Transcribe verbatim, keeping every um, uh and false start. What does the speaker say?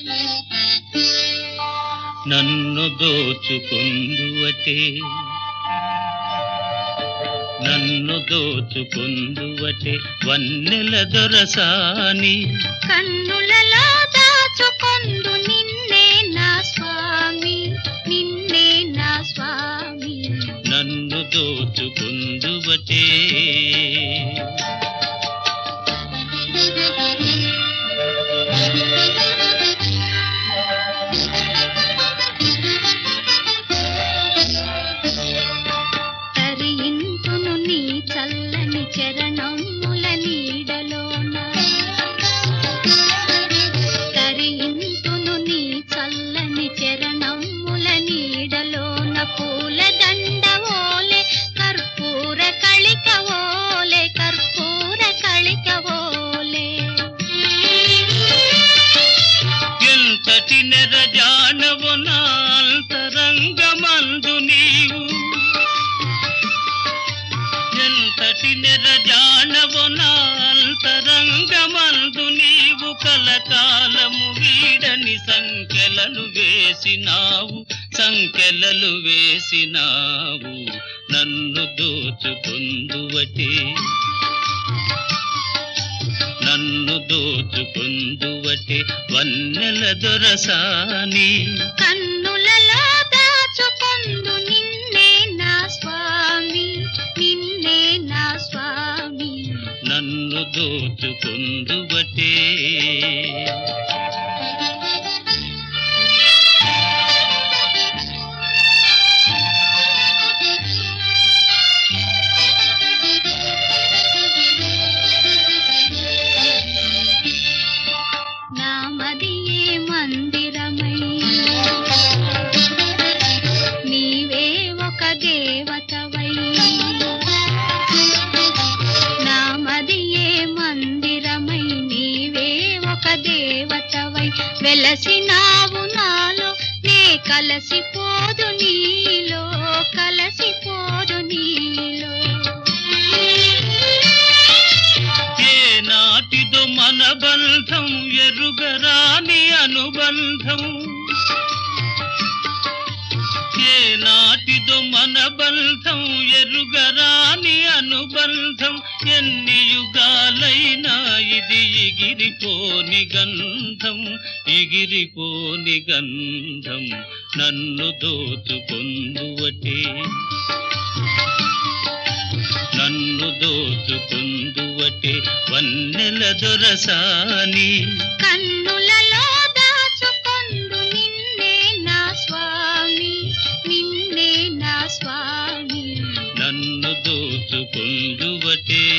నన్ను దోచుకొందువటే నన్ను దోచుకొందువటే వన్నెల దొరసాని కన్నులలో దాచుకొందు నిన్నే నా స్వామి నిన్నే నా స్వామి నన్ను దోచుకొందువటే చల్లని చరణముల నీడలోన తరింతును నీ చల్లని చరణముల నీడలోన పూల దండవోలే కర్పూర కళికవోలే కర్పూర కళికవోలే ఎంతటి నెరజానవు నా అంతరంగమందు నీవు ఎంతటి నెరజానవు నా అంతరంగమందు నీవు కలకాలము వీడని సంకెలలు వేసినావు సంకెలలు వేసినావు నన్ను దోచుకొందువటే నన్ను దోచుకొందువటే వన్నెల దొరసాని కన్నులలో దాచుకొందు నిన్నే నా స్వామి నిన్నే నా స్వామి నన్ను దోచుకొందువటే నామదియే మందిరమై నీవే ఒక దేవతవై నామదియే మందిరమై నీవే ఒక దేవతవై వెలసినావు నాలో నే కలసిపోదు నీలో కలసిపోదు నీలో ఏనాటిదో మన బంధం ఎరుగరాని అనుబంధం ఏనాటిదో మన బంధం ఎరుగరాని అనుబంధం ఎన్ని యుగాలైనా ఇది ఎగిరిపోని గంధం ఎగిరిపోని గంధం నన్ను దోచుకొందువటే నన్ను దోచుకొందువటే వన్నెల దొరసాని కన్నులలో దాచుకొందు నిన్నే నా స్వామి నిన్నే నా స్వామి నన్ను దోచుకొందువటే